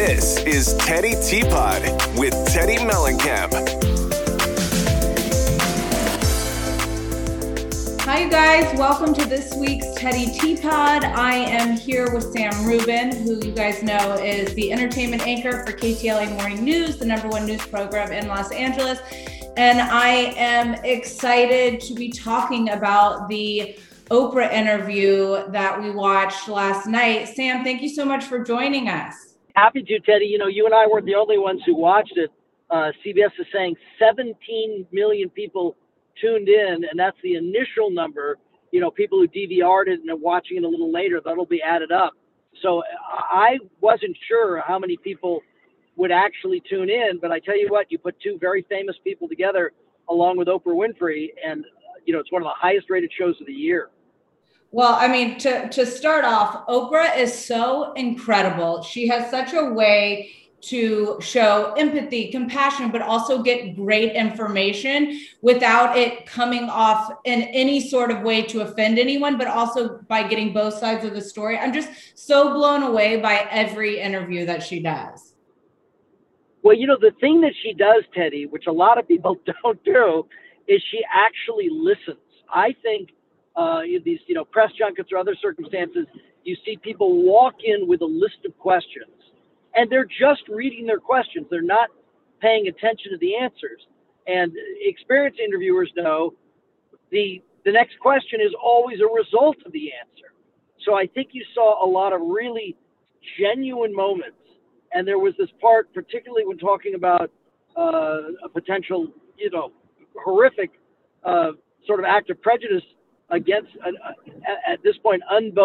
This is Teddy Teapot with Teddy Mellencamp. Hi, you guys. Welcome to this week's Teddy Teapot. I am here with Sam Rubin, who you guys know is the entertainment anchor for KTLA Morning News, the #1 news program in Los Angeles. And I am excited to be talking about the Oprah interview that we watched last night. Sam, thank you so much for joining us. Happy to, Teddy. You know, you and I weren't the only ones who watched it. CBS is saying 17 million people tuned in, and that's the initial number. You know, people who DVR'd it and are watching it a little later, that'll be added up. So I wasn't sure how many people would actually tune in, but I tell you what, you put two very famous people together along with Oprah Winfrey, and, you know, it's one of the highest rated shows of the year. Well, I mean, to start off, Oprah is so incredible. She has such a way to show empathy, compassion, but also get great information without it coming off in any sort of way to offend anyone, but also by getting both sides of the story. I'm just so blown away by every interview that she does. Well, you know, the thing that she does, Teddy, which a lot of people don't do, is she actually listens. I think these, you know, press junkets or other circumstances, you see people walk in with a list of questions, and they're just reading their questions. They're not paying attention to the answers. And experienced interviewers know the next question is always a result of the answer. So I think you saw a lot of really genuine moments. And there was this part, particularly when talking about a potential, you know, horrific sort of act of prejudice against, at this point,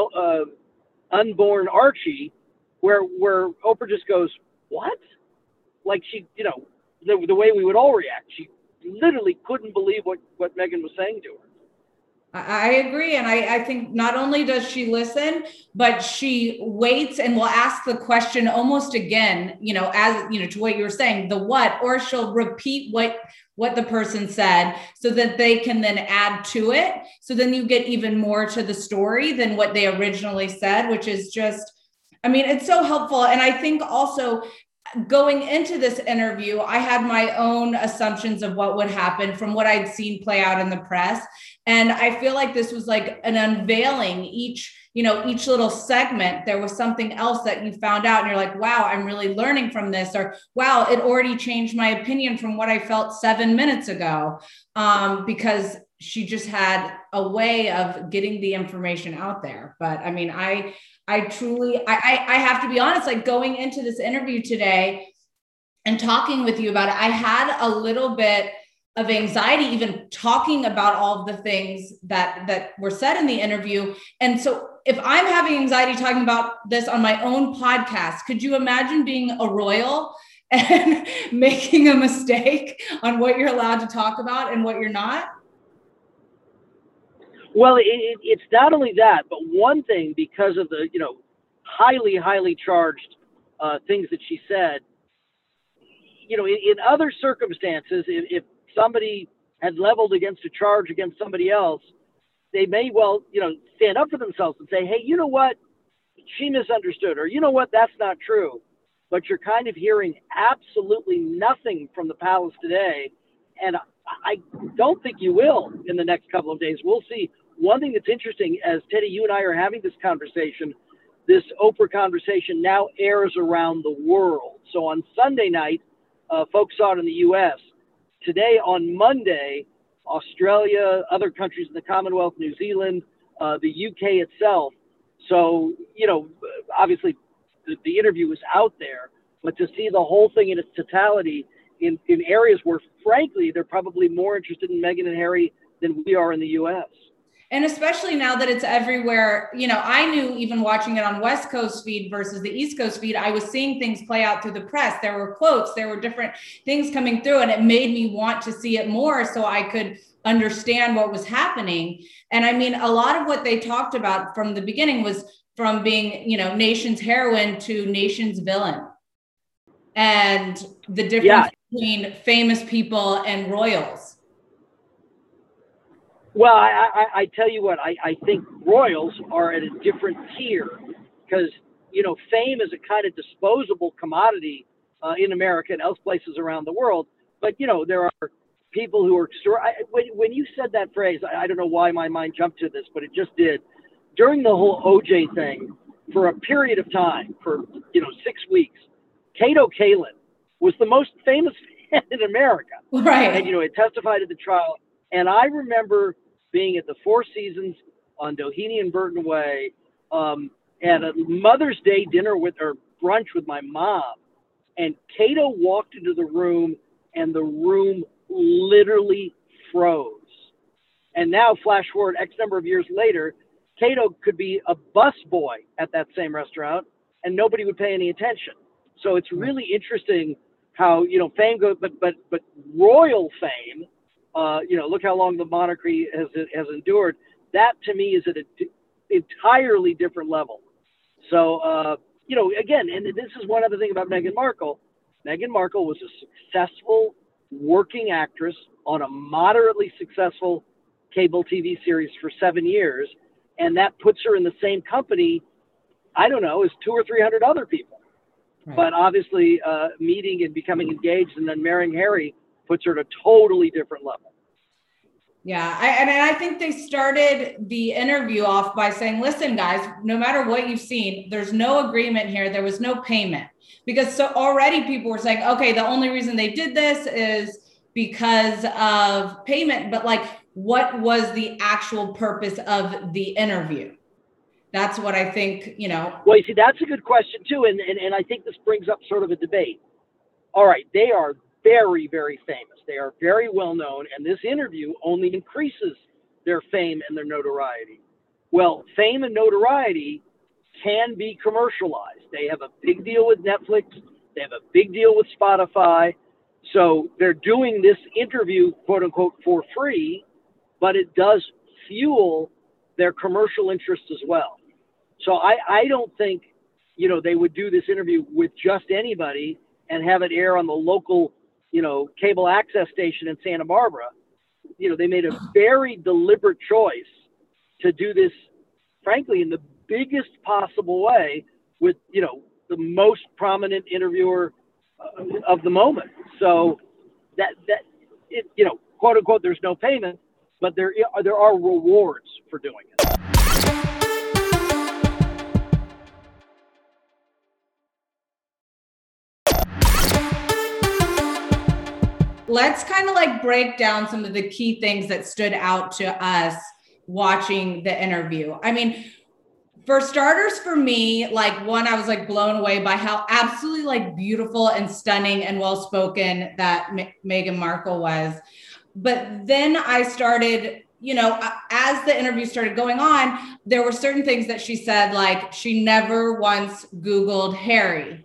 unborn Archie, where Oprah just goes, what? Like she, you know, the way we would all react. She literally couldn't believe what Meghan was saying to her. I agree. And I think not only does she listen, but she waits and will ask the question almost again, you know, as, you know, to what you were saying, the what, or she'll repeat what the person said so that they can then add to it. So then you get even more to the story than what they originally said, which is just, I mean, it's so helpful. And I think also going into this interview, I had my own assumptions of what would happen from what I'd seen play out in the press. And I feel like this was like an unveiling. Each little segment, there was something else that you found out and you're like, wow, I'm really learning from this, or wow, it already changed my opinion from what I felt 7 minutes ago, because she just had a way of getting the information out there. But I mean, I truly have to be honest, like going into this interview today and talking with you about it, I had a little bit of anxiety, even talking about all of the things that were said in the interview. And so if I'm having anxiety talking about this on my own podcast, could you imagine being a royal and making a mistake on what you're allowed to talk about and what you're not? Well, it's not only that, but one thing, because of the, you know, highly, highly charged things that she said, you know, in other circumstances, if somebody had leveled against a charge against somebody else, they may well, you know, stand up for themselves and say, hey, you know what, she misunderstood, or you know what, that's not true. But you're kind of hearing absolutely nothing from the palace today, and I don't think you will in the next couple of days. We'll see. One thing that's interesting, as Teddy, you and I are having this conversation, this Oprah conversation now airs around the world. So on Sunday night, folks saw it in the U.S. Today, on Monday, Australia, other countries in the Commonwealth, New Zealand, the UK itself. So, you know, obviously the interview was out there, but to see the whole thing in its totality in areas where, frankly, they're probably more interested in Meghan and Harry than we are in the U.S. And especially now that it's everywhere, you know, I knew even watching it on West Coast feed versus the East Coast feed, I was seeing things play out through the press. There were quotes, there were different things coming through, and it made me want to see it more so I could understand what was happening. And I mean, a lot of what they talked about from the beginning was from being, you know, nation's heroine to nation's villain, and the difference between famous people and royals. Well, I tell you what, I think royals are at a different tier, because fame is a kind of disposable commodity in America and other places around the world. But, there are people who are when you said that phrase, I don't know why my mind jumped to this, but it just did. During the whole OJ thing, for a period of time, for 6 weeks, Kato Kaelin was the most famous man in America. Right. And it testified at the trial. And I remember being at the Four Seasons on Doheny and Burton Way, at a Mother's Day dinner or brunch with my mom. And Kato walked into the room, and the room literally froze. And now, flash forward X number of years later, Kato could be a busboy at that same restaurant, and nobody would pay any attention. So it's really interesting how fame goes, but royal fame. Look how long the monarchy has endured. That to me is at an entirely different level. So again, and this is one other thing about Meghan Markle. Meghan Markle was a successful working actress on a moderately successful cable TV series for 7 years. And that puts her in the same company, I don't know, as 200 or 300 other people. Right. But obviously, meeting and becoming engaged and then marrying Harry puts her at a totally different level. Yeah, I think they started the interview off by saying, listen, guys, no matter what you've seen, there's no agreement here. There was no payment. Because so already people were saying, okay, the only reason they did this is because of payment. But what was the actual purpose of the interview? That's what I think, Well, you see, that's a good question, too. And I think this brings up sort of a debate. All right, they are very, very famous. They are very well known. And this interview only increases their fame and their notoriety. Well, fame and notoriety can be commercialized. They have a big deal with Netflix. They have a big deal with Spotify. So they're doing this interview, quote unquote, for free, but it does fuel their commercial interests as well. So I don't think, they would do this interview with just anybody and have it air on the local, cable access station in Santa Barbara. They made a very deliberate choice to do this, frankly, in the biggest possible way with, the most prominent interviewer of the moment. So that quote unquote, there's no payment, but there are rewards for doing it. Let's kind of break down some of the key things that stood out to us watching the interview. I mean, for starters, for me, one, I was blown away by how absolutely beautiful and stunning and well-spoken that Meghan Markle was. But then I started, as the interview started going on, there were certain things that she said, she never once Googled Harry.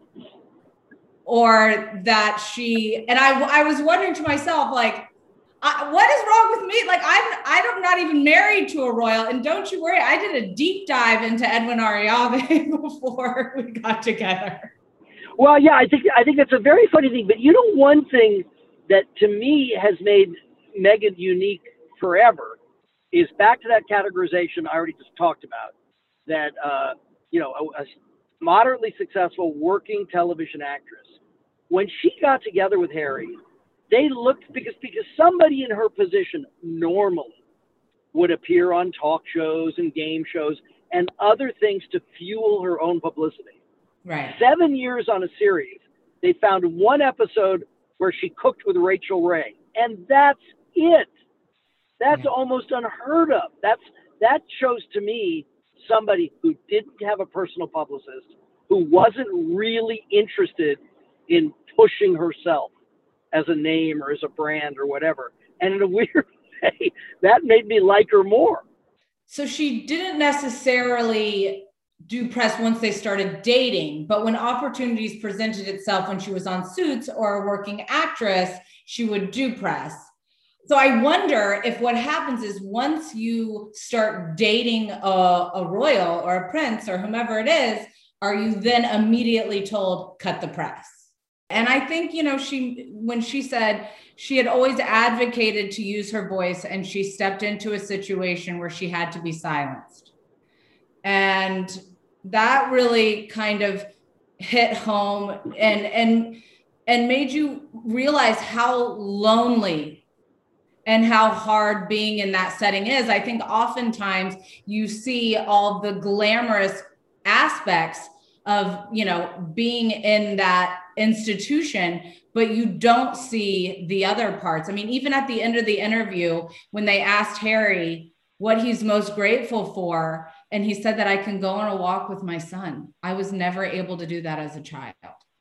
Or that and I was wondering to myself, what is wrong with me? I'm not even married to a royal, and don't you worry, I did a deep dive into Edwin Arriabe before we got together. Well, yeah, I think that's a very funny thing. But one thing that to me has made Meghan unique forever is back to that categorization I already just talked about. That a moderately successful working television actress. When she got together with Harry, they looked, because somebody in her position normally would appear on talk shows and game shows and other things to fuel her own publicity. Right. 7 years on a series, they found one episode where she cooked with Rachel Ray, and that's it. That's almost unheard of. That shows to me somebody who didn't have a personal publicist, who wasn't really interested in pushing herself as a name or as a brand or whatever. And in a weird way, that made me like her more. So she didn't necessarily do press once they started dating, but when opportunities presented itself when she was on Suits or a working actress, she would do press. So I wonder if what happens is once you start dating a royal or a prince or whomever it is, are you then immediately told, cut the press? And I think, when she said she had always advocated to use her voice and she stepped into a situation where she had to be silenced. And that really kind of hit home and made you realize how lonely and how hard being in that setting is. I think oftentimes you see all the glamorous aspects of, you know, being in that institution, but you don't see the other parts. I mean, even at the end of the interview, when they asked Harry what he's most grateful for, and he said that I can go on a walk with my son. I was never able to do that as a child.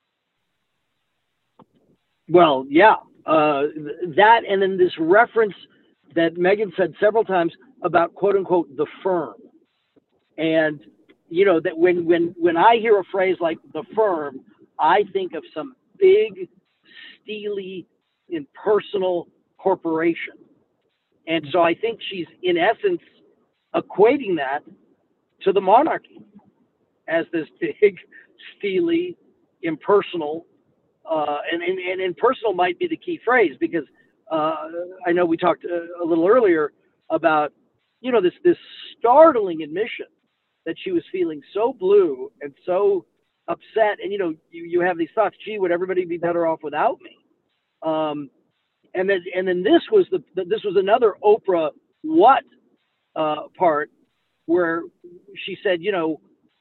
Well, yeah, that, and then this reference that Meghan said several times about "quote unquote" the firm, and you know that when I hear a phrase like "the firm," I think of some big, steely, impersonal corporation, and so I think she's in essence equating that to the monarchy as this big, steely, impersonal. And impersonal might be the key phrase, because I know we talked a little earlier about, you know, this startling admission that she was feeling so blue and so upset, and you know, you have these thoughts, gee, would everybody be better off without me? And then this was another Oprah what part where she said, you know,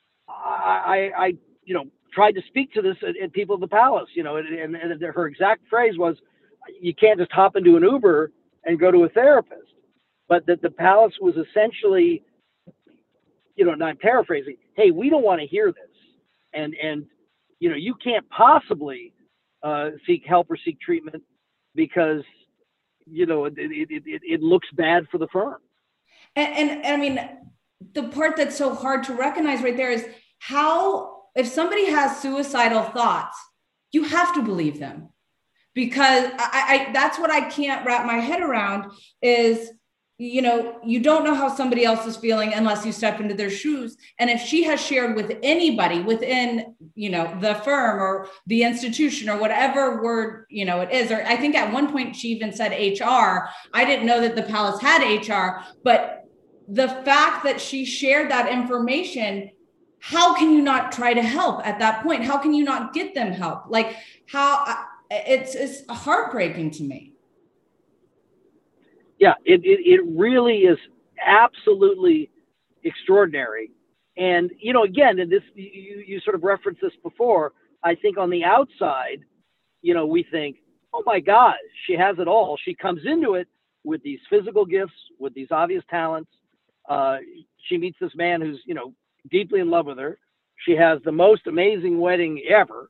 I you know, tried to speak to this at people at the palace, you know, and her exact phrase was, you can't just hop into an Uber and go to a therapist. But that the palace was essentially, you know, and I'm paraphrasing, hey, we don't want to hear this. And you know, you can't possibly seek help or seek treatment because, you know, it looks bad for the firm. And I mean, the part that's so hard to recognize right there is how, if somebody has suicidal thoughts, you have to believe them, because I that's what I can't wrap my head around is, you know, you don't know how somebody else is feeling unless you step into their shoes. And if she has shared with anybody within, you know, the firm or the institution or whatever word, you know, it is, or I think at one point she even said HR. I didn't know that the palace had HR, but the fact that she shared that information, how can you not try to help at that point? How can you not get them help? Like, how it's heartbreaking to me. Yeah, it really is absolutely extraordinary. And, you know, again, and this, you sort of referenced this before, I think on the outside, you know, we think, oh my God, she has it all. She comes into it with these physical gifts, with these obvious talents. She meets this man who's, you know, deeply in love with her. She has the most amazing wedding ever.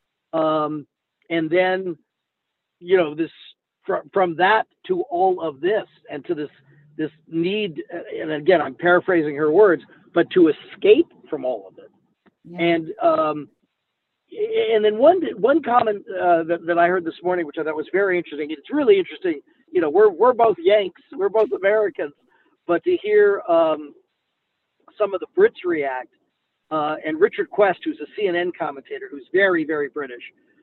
And then, you know, this, from that to all of this, and to this need, and again, I'm paraphrasing her words, but to escape from all of it. Yeah. And then one comment that I heard this morning, which I thought was very interesting. It's really interesting. You know, we're both Yanks, we're both Americans, but to hear some of the Brits react, and Richard Quest, who's a CNN commentator, who's very, very British,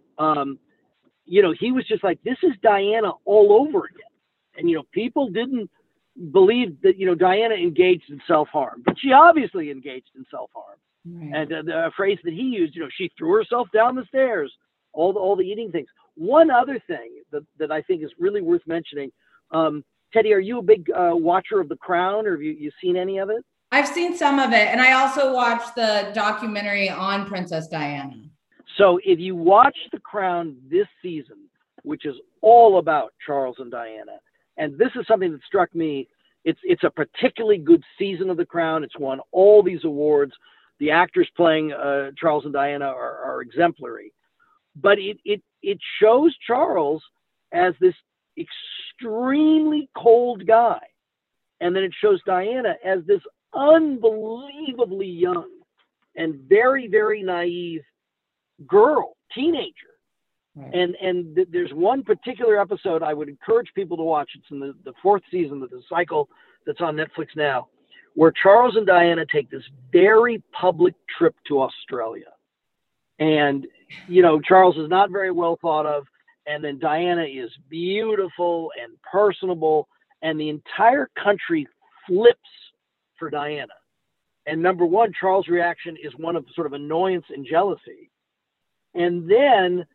you know, he was just like, this is Diana all over again. And, you know, people didn't believe that, you know, Diana engaged in self-harm, but she obviously engaged in self-harm. Right. And the phrase that he used, you know, she threw herself down the stairs, all the eating things. One other thing that I think is really worth mentioning, Teddy, are you a big watcher of The Crown, or have you seen any of it? I've seen some of it, and I also watched the documentary on Princess Diana. So if you watch The Crown this season, which is all about Charles and Diana, and this is something that struck me, it's a particularly good season of The Crown. It's won all these awards. The actors playing Charles and Diana are exemplary. But it shows Charles as this extremely cold guy. And then it shows Diana as this unbelievably young and very, very naive girl, teenager. Right. And there's one particular episode I would encourage people to watch. It's in the fourth season of the cycle that's on Netflix now, where Charles and Diana take this very public trip to Australia. And, you know, Charles is not very well thought of. And then Diana is beautiful and personable. And the entire country flips for Diana. And number one, Charles' reaction is one of sort of annoyance and jealousy. And then,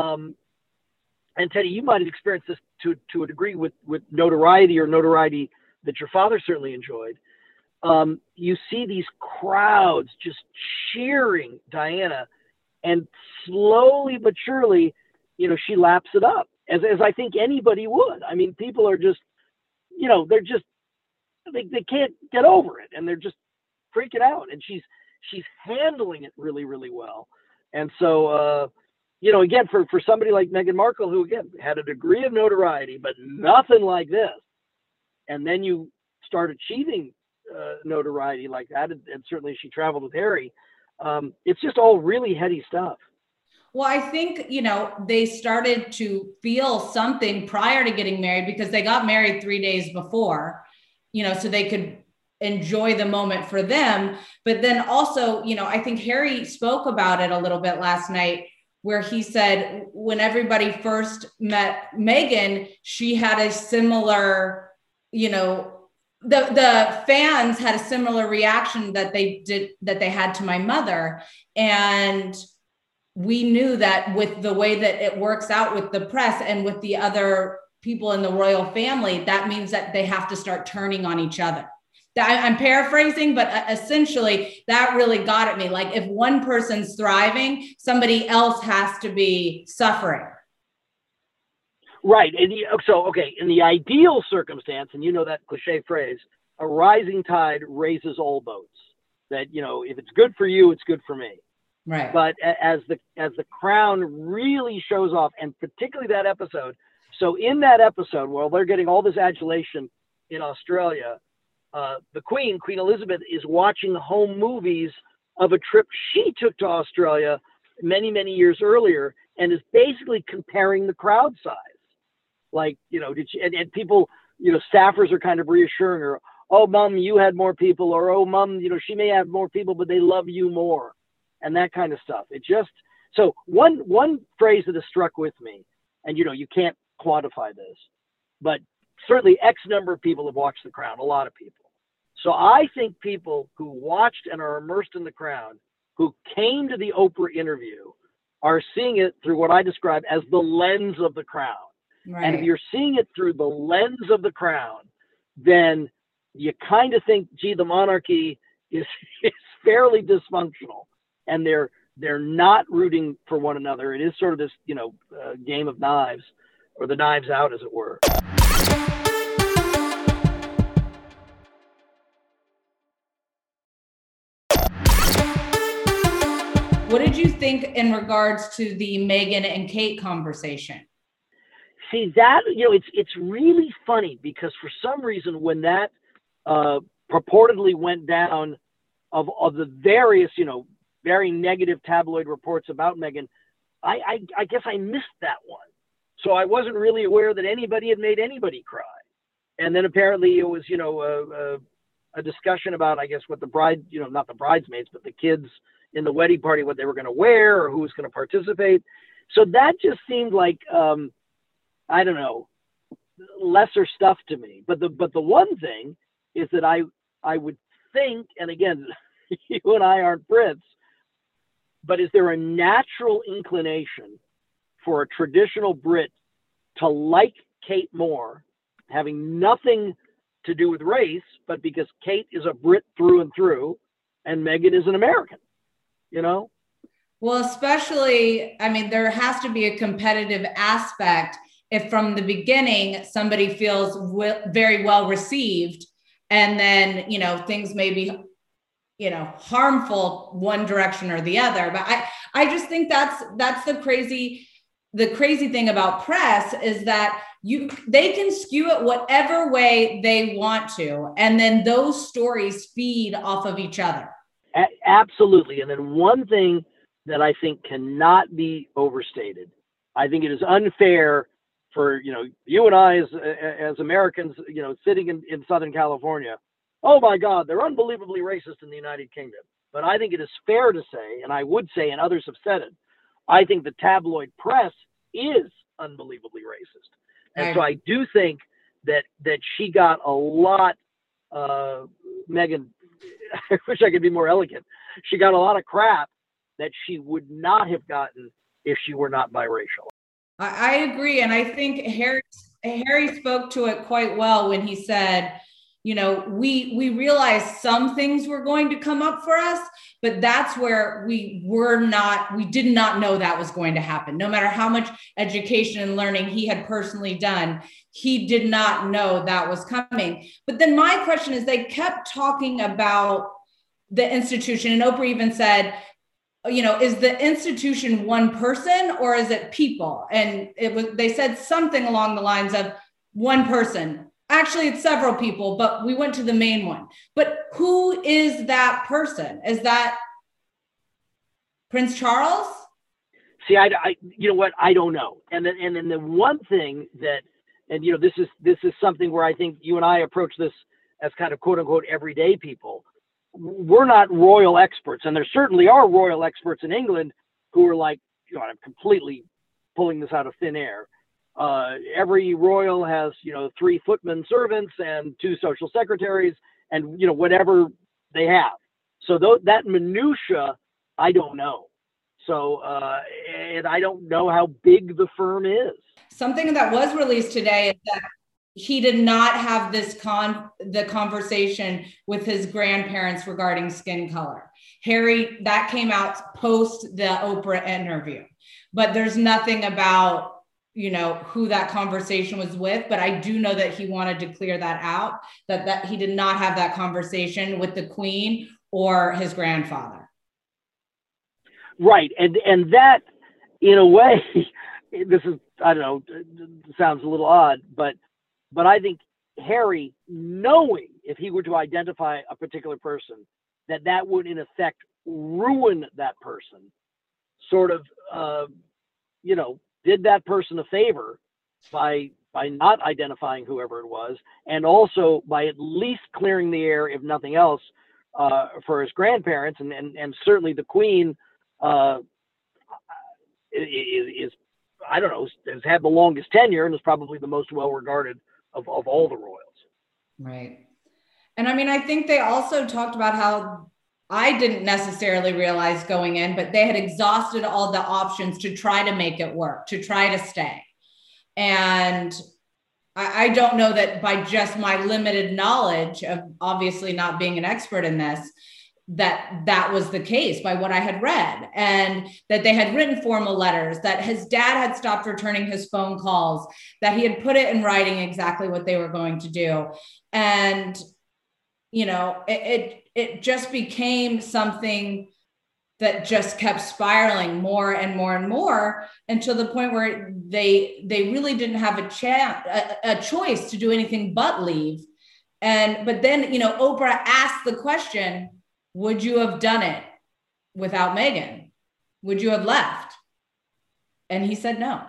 and Teddy, you might have experienced this to a degree with notoriety, or notoriety that your father certainly enjoyed. You see these crowds just cheering Diana, and slowly but surely, you know, she laps it up, as I think anybody would. I mean, people are just, you know, they can't get over it, and they're just freaking out, and she's handling it really, really well. And so, you know, again, for somebody like Meghan Markle, who again had a degree of notoriety, but nothing like this, and then you start achieving notoriety like that, and certainly she traveled with Harry. It's just all really heady stuff. Well, I think, you know, they started to feel something prior to getting married, because they got married 3 days before, you know, so they could enjoy the moment for them. But then also, you know, I think Harry spoke about it a little bit last night, where he said when everybody first met Meghan, she had a similar, you know, the fans had a similar reaction that they had to my mother. And we knew that with the way that it works out with the press and with the other people in the royal family, that means that they have to start turning on each other. I'm paraphrasing, but essentially that really got at me. Like, if one person's thriving, somebody else has to be suffering. Right. And okay, in the ideal circumstance, and you know that cliche phrase, a rising tide raises all boats. That, you know, if it's good for you, it's good for me. Right. But as the Crown really shows off, and particularly that episode. So in that episode, while they're getting all this adulation in Australia, the Queen Elizabeth, is watching home movies of a trip she took to Australia many, many years earlier, and is basically comparing the crowd size. Like, you know, and people, you know, staffers are kind of reassuring her, oh, Mom, you had more people, or, oh, Mom, you know, she may have more people, but they love you more, and that kind of stuff. It just, so one phrase that has struck with me, and, you know, you can't quantify this, but certainly X number of people have watched The Crown, a lot of people. So I think people who watched and are immersed in The Crown, who came to the Oprah interview, are seeing it through what I describe as the lens of The Crown. Right. And if you're seeing it through the lens of The Crown, then you kind of think, gee, the monarchy is fairly dysfunctional, and they're not rooting for one another. It is sort of this, you know, game of knives, or the knives out, as it were. What did you think in regards to the Meghan and Kate conversation? See, that, you know, it's really funny, because for some reason, when that purportedly went down, of the various, you know, very negative tabloid reports about Meghan, I guess I missed that one. So I wasn't really aware that anybody had made anybody cry. And then apparently it was, you know, a discussion about, I guess, what the bride, you know, not the bridesmaids, but the kids in the wedding party, what they were going to wear, or who was going to participate. So that just seemed like, I don't know, lesser stuff to me. But the one thing is that I would think, and again, you and I aren't Brits, but is there a natural inclination for a traditional Brit to like Kate more, having nothing to do with race, but because Kate is a Brit through and through, and Meghan is an American, you know? Well, especially, I mean, there has to be a competitive aspect if from the beginning somebody feels very well received, and then, you know, things may be, you know, harmful one direction or the other. But I just think that's the crazy thing about press, is that they can skew it whatever way they want to, and then those stories feed off of each other. Absolutely. And then one thing that I think cannot be overstated, I think it is unfair for, you know, you and I as Americans, you know, sitting in Southern California, oh my God, they're unbelievably racist in the United Kingdom. But I think it is fair to say, and I would say, and others have said it, I think the tabloid press is unbelievably racist. And so I do think that she got a lot, Meghan, I wish I could be more elegant. She got a lot of crap that she would not have gotten if she were not biracial. I agree. And I think Harry spoke to it quite well when he said, you know, we realized some things were going to come up for us, but that's where we did not know that was going to happen. No matter how much education and learning he had personally done, he did not know that was coming. But then my question is, they kept talking about the institution, and Oprah even said, you know, is the institution one person or is it people? And they said something along the lines of one person. Actually, it's several people, but we went to the main one. But who is that person? Is that Prince Charles? See, I you know what? I don't know. And then the one thing that, and you know, this is something where I think you and I approach this as kind of quote unquote everyday people. We're not royal experts, and there certainly are royal experts in England who are like, you know, I'm completely pulling this out of thin air. Every royal has, you know, 3 footman servants and 2 social secretaries, and you know, whatever they have. So that minutia, I don't know. So and I don't know how big the firm is. Something that was released today is that he did not have the conversation with his grandparents regarding skin color. Harry, that came out post the Oprah interview, but there's nothing about, you know, who that conversation was with. But I do know that he wanted to clear that out, that he did not have that conversation with the Queen or his grandfather. Right. And that, in a way, this is, I don't know, it sounds a little odd, but I think Harry, knowing if he were to identify a particular person, that would in effect ruin that person, sort of, you know, did that person a favor by not identifying whoever it was, and also by at least clearing the air, if nothing else, for his grandparents, and certainly the Queen is I don't know, has had the longest tenure and is probably the most well-regarded of all the royals. Right. And I mean, I think they also talked about how, I didn't necessarily realize going in, but they had exhausted all the options to try to make it work, to try to stay. And I don't know that by just my limited knowledge of obviously not being an expert in this, that was the case by what I had read, and that they had written formal letters, that his dad had stopped returning his phone calls, that he had put it in writing exactly what they were going to do. And, you know, it just became something that just kept spiraling more and more and more, until the point where they really didn't have a choice to do anything but leave. But then, you know, Oprah asked the question, would you have done it without Meghan? Would you have left? And he said no.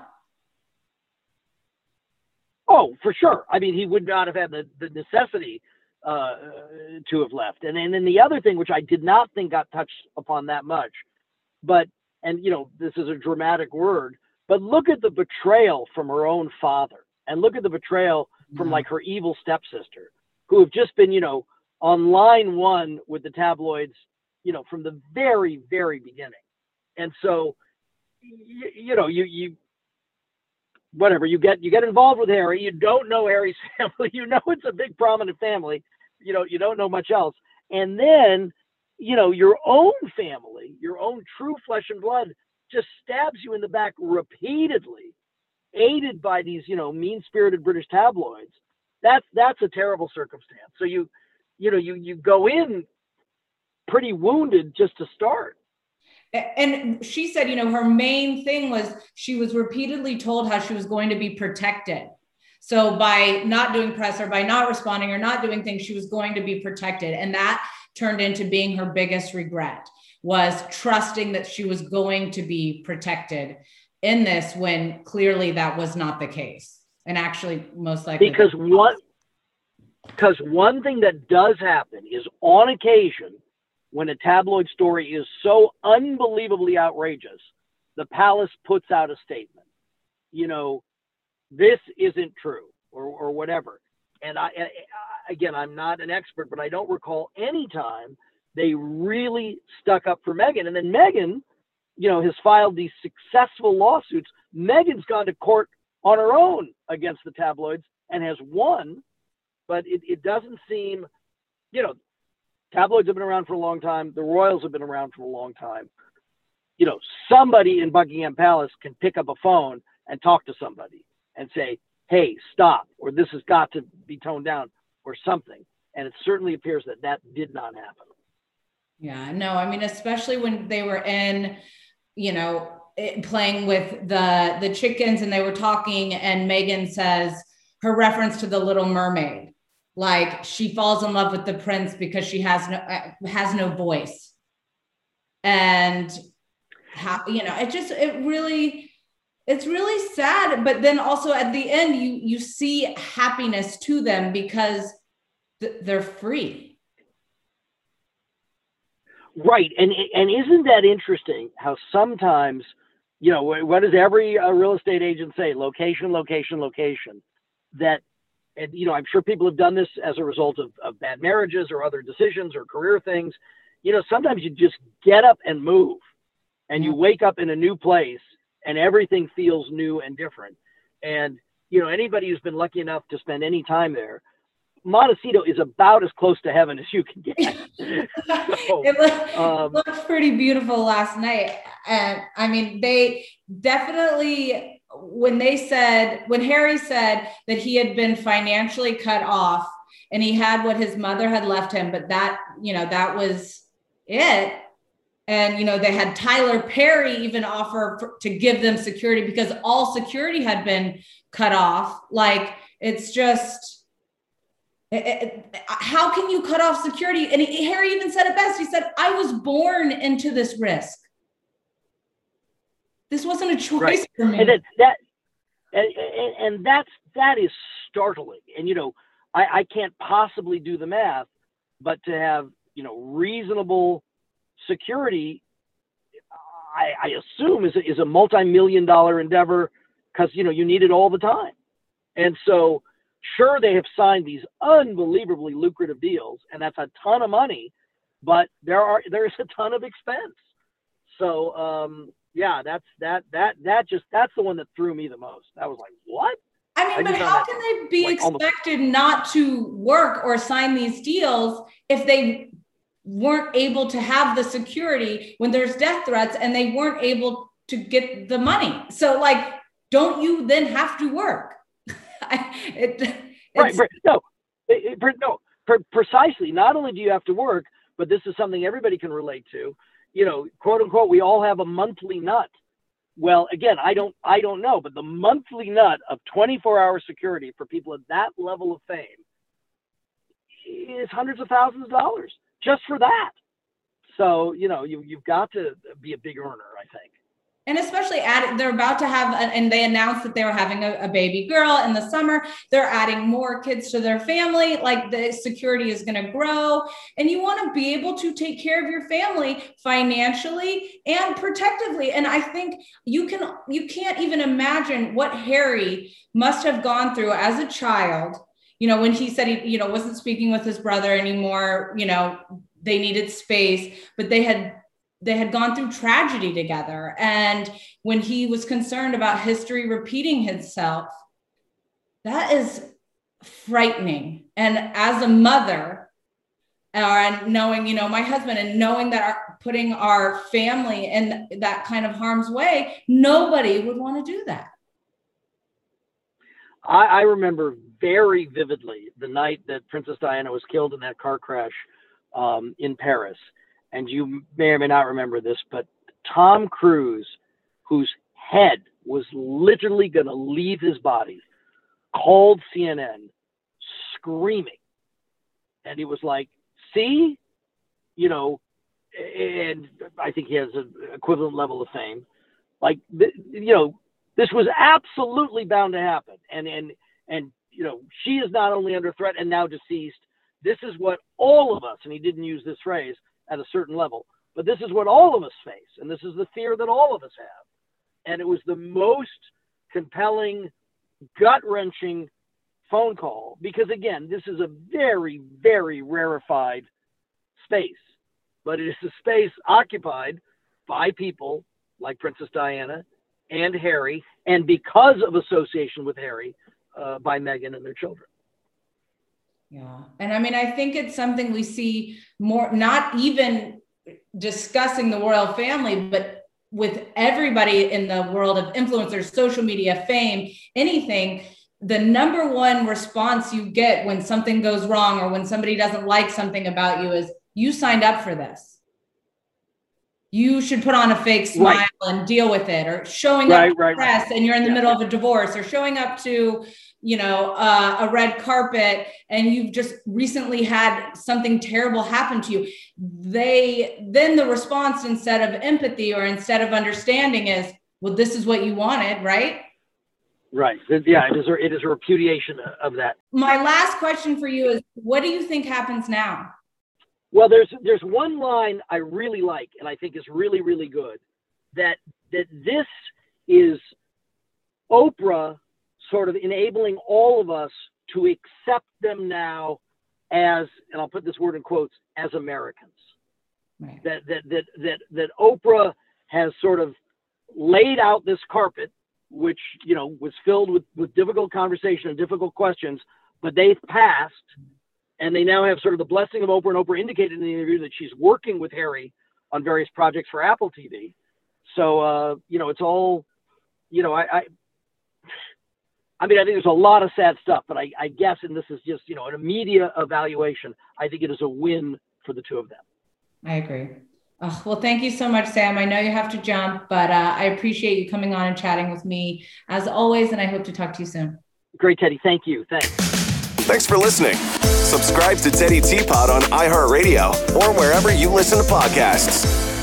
Oh, for sure. I mean, he would not have had the necessity to have left. And then the other thing, which I did not think got touched upon that much, and you know, this is a dramatic word, but look at the betrayal from her own father, and look at the betrayal from like her evil stepsister, who have just been, you know, on line one with the tabloids, you know, from the very, very beginning. And so, you know, you whatever, you get involved with Harry, you don't know Harry's family, you know, it's a big prominent family, you know, you don't know much else. And then, you know, your own family, your own true flesh and blood just stabs you in the back repeatedly, aided by these, you know, mean-spirited British tabloids. That's a terrible circumstance. So you go in pretty wounded just to start. And she said, you know, her main thing was she was repeatedly told how she was going to be protected. So by not doing press, or by not responding, or not doing things, she was going to be protected. And that turned into being her biggest regret, was trusting that she was going to be protected in this, when clearly that was not the case. And actually, most likely, because one thing that does happen is, on occasion, when a tabloid story is so unbelievably outrageous, the palace puts out a statement, you know, this isn't true, or whatever. And again, I'm not an expert, but I don't recall any time they really stuck up for Meghan. And then Meghan, has filed these successful lawsuits. Meghan's gone to court on her own against the tabloids and has won, but it doesn't seem, tabloids have been around for a long time. The royals have been around for a long time. Somebody in Buckingham Palace can pick up a phone and talk to somebody and say, hey, stop, or this has got to be toned down or something. And it certainly appears that did not happen. Yeah, no, I mean, especially when they were in, playing with the chickens and they were talking, and Meghan says her reference to the Little Mermaid, like she falls in love with the prince because she has no voice. And how, it's really sad. But then also at the end, you see happiness to them because they're free. Right. And isn't that interesting how sometimes, what does every real estate agent say? Location, location, location. That, and, I'm sure people have done this as a result of bad marriages or other decisions or career things. Sometimes you just get up and move, and you wake up in a new place and everything feels new and different. And, anybody who's been lucky enough to spend any time there, Montecito is about as close to heaven as you can get. So, it looked pretty beautiful last night. And I mean, they definitely, when Harry said that he had been financially cut off and he had what his mother had left him, but that was it. And, they had Tyler Perry even offer to give them security because all security had been cut off. Like, it's just, how can you cut off security? And Harry even said it best. He said, I was born into this risk. This wasn't a choice for me. And that is startling. And, I can't possibly do the math, but to have, reasonable security, I assume is a multi-million-dollar endeavor because, you need it all the time. And so, sure, they have signed these unbelievably lucrative deals, and that's a ton of money, but there's a ton of expense. So, that's the one that threw me the most. I was like, what? I mean, but how can they be expected not to work or sign these deals if they weren't able to have the security when there's death threats and they weren't able to get the money? So, like, don't you then have to work? Precisely. Not only do you have to work, but this is something everybody can relate to. Quote unquote, we all have a monthly nut. Well, again, I don't know, but the monthly nut of 24-hour security for people at that level of fame is hundreds of thousands of dollars just for that. So, you've got to be a big earner, I think. And especially they're about to have, and they announced that they were having a baby girl in the summer. They're adding more kids to their family. Like, the security is going to grow, and you want to be able to take care of your family financially and protectively. And I think you can't even imagine what Harry must have gone through as a child. When he said he, wasn't speaking with his brother anymore, they needed space, but they had gone through tragedy together. And when he was concerned about history repeating itself, that is frightening. And as a mother, and knowing, my husband, and knowing that putting our family in that kind of harm's way, nobody would want to do that. I remember very vividly the night that Princess Diana was killed in that car crash in Paris. And you may or may not remember this, but Tom Cruise, whose head was literally going to leave his body, called CNN screaming. And he was like, see, and I think he has an equivalent level of fame. Like, this was absolutely bound to happen. And she is not only under threat and now deceased. This is what all of us, and he didn't use this phrase, at a certain level, but this is what all of us face, and this is the fear that all of us have. And it was the most compelling, gut-wrenching phone call, because again, this is a very, very rarefied space, but it is a space occupied by people like Princess Diana and Harry, and because of association with Harry, by Meghan and their children. Yeah. And I mean, I think it's something we see more, not even discussing the royal family, but with everybody in the world of influencers, social media, fame, anything, the number one response you get when something goes wrong or when somebody doesn't like something about you is, you signed up for this. You should put on a fake smile and deal with it, or showing up to press and you're in the middle of a divorce, or showing up to, a red carpet and you've just recently had something terrible happen to you. Then the response, instead of empathy or instead of understanding, is, well, this is what you wanted, right? Right. Yeah, it is a repudiation of that. My last question for you is, what do you think happens now? Well, there's one line I really like, and I think is really, really good, that this is Oprah sort of enabling all of us to accept them now as, and I'll put this word in quotes, as Americans. Right. That Oprah has sort of laid out this carpet, which, was filled with difficult conversation and difficult questions, but they've passed. And they now have sort of the blessing of Oprah, and Oprah indicated in the interview that she's working with Harry on various projects for Apple TV. So, it's all, I think there's a lot of sad stuff, but I guess, and this is just, an immediate evaluation, I think it is a win for the two of them. I agree. Oh, well, thank you so much, Sam. I know you have to jump, but I appreciate you coming on and chatting with me as always, and I hope to talk to you soon. Great, Teddy. Thank you. Thanks. Thanks for listening. Subscribe to Teddy Teapot on iHeartRadio or wherever you listen to podcasts.